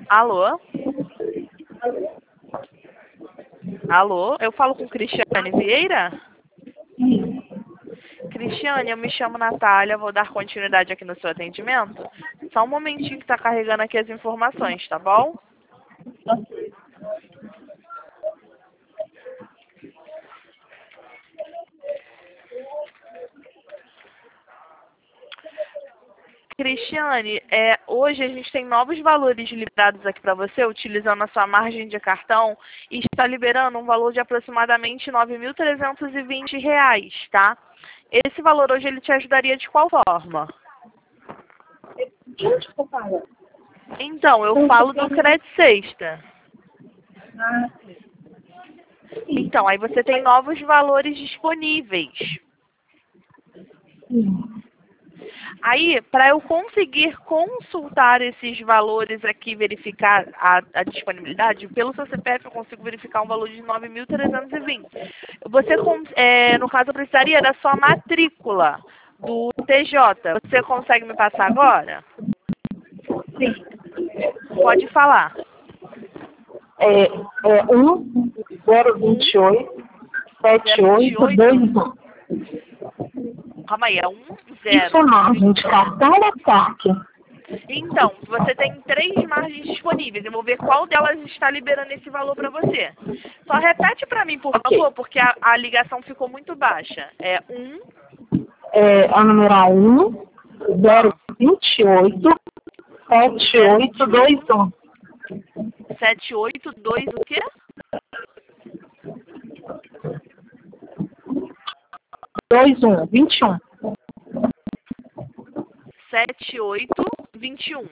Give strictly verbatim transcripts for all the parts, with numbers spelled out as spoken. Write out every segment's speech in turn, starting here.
Alô? Alô? Eu falo com Cristiane Vieira? Cristiane, eu me chamo Natália, vou dar continuidade aqui no seu atendimento. Só um momentinho que tá carregando aqui as informações, tá bom? Cristiane, é, hoje a gente tem novos valores liberados aqui para você, utilizando a sua margem de cartão, e está liberando um valor de aproximadamente nove mil trezentos e vinte reais, tá? Esse valor hoje ele te ajudaria de qual forma? Onde que eu falo? Então, eu falo do Crédito Sexta. Ah, sim. Então, aí você tem novos valores disponíveis. Sim. Aí, para eu conseguir consultar esses valores aqui, verificar a, a disponibilidade, pelo seu C P F eu consigo verificar um valor de nove mil trezentos e vinte. Você, é, no caso, eu precisaria da sua matrícula do T J. Você consegue me passar agora? Sim. Pode falar. É, é um zero vinte e oito sete oito dois um. Calma aí, é um Isso zero. é margem de cartão ou saque? Então, você tem três margens disponíveis. Eu vou ver qual delas está liberando esse valor para você. Só repete para mim, por Ok. favor, porque a, a ligação ficou muito baixa. É um É a numeral um zero vinte e oito sete oito dois um. sete oito dois o quê? dois um, vinte e um. sete oito vinte e um.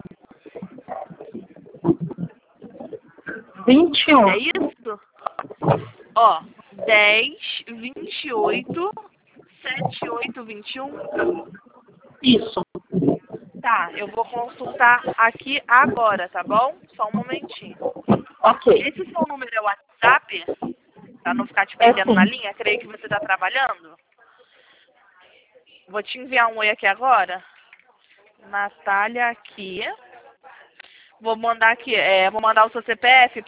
vinte e um. É isso? Ó, dez vinte e oito setenta e oito vinte e um. Isso. Tá, eu vou consultar aqui agora, tá bom? Só um momentinho. Ok. Esse seu número é o WhatsApp? Pra não ficar te É perdendo na sim. linha? Creio que você tá trabalhando. Vou te enviar um oi aqui agora. Natália aqui. Vou mandar aqui, é, vou mandar o seu C P F